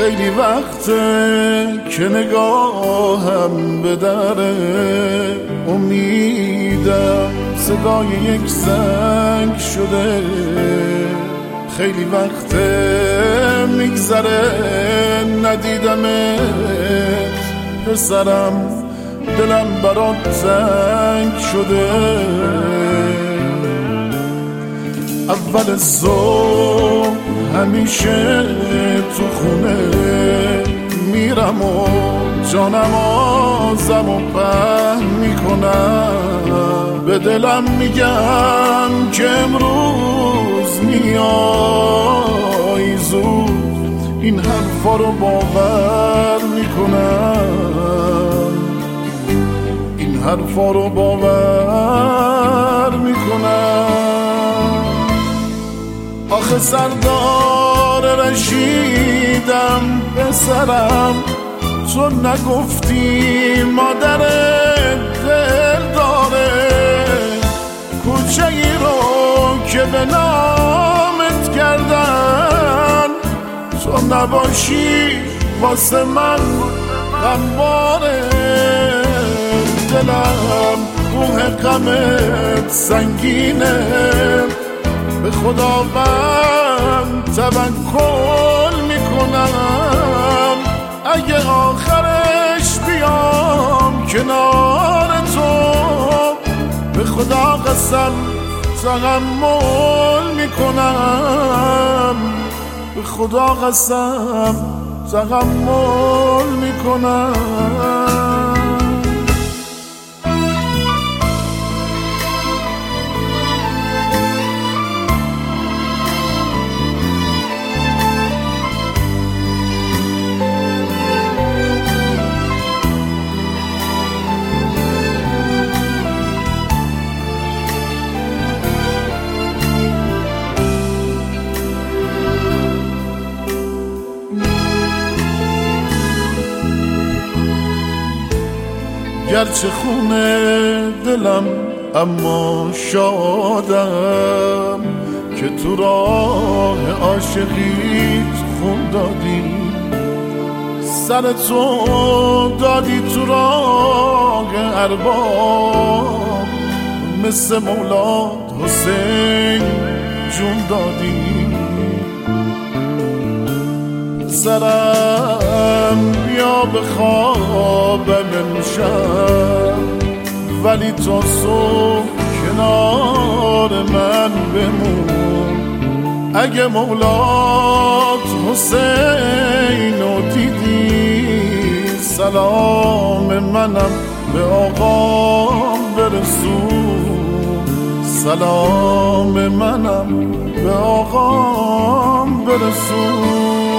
خیلی وقته که نگاهم به در امیدم صدای یک زنگ شده. خیلی وقته میگذره ندیدمت پسرم، دلم برات زنگ شده. اول صبح همیشه تو خونه میرم و جانم آزم و پهن میکنم. به دلم میگم که امروز میای زود، این حرفا رو باور میکنم، این حرفا رو باور میکنم. آخه سردار رشیدم پسرم، تو نگفتی مادر دل داره. کوچه ای رو که به نامت کردن، تو نباشی واسه من غمباره. دلم کوه غمت سنگینه، به خداوند توکل میکنم. اگه آخرش بیام کنار تو، به خدا قسم تحمل میکنم، به خدا قسم تحمل میکنم. گرچه خونه دلم اما شادم که تو راه عاشقیت خون دادی. سر تو دادی تو راه ارباب، مثل مولاد حسین جون دادی. سرم بیا به خوابم امشب، ولی تا صبح کنار من بمون. اگه مولات حسین رو دیدی، سلام منم به آقام برسون. سلام منم به آقام برسون.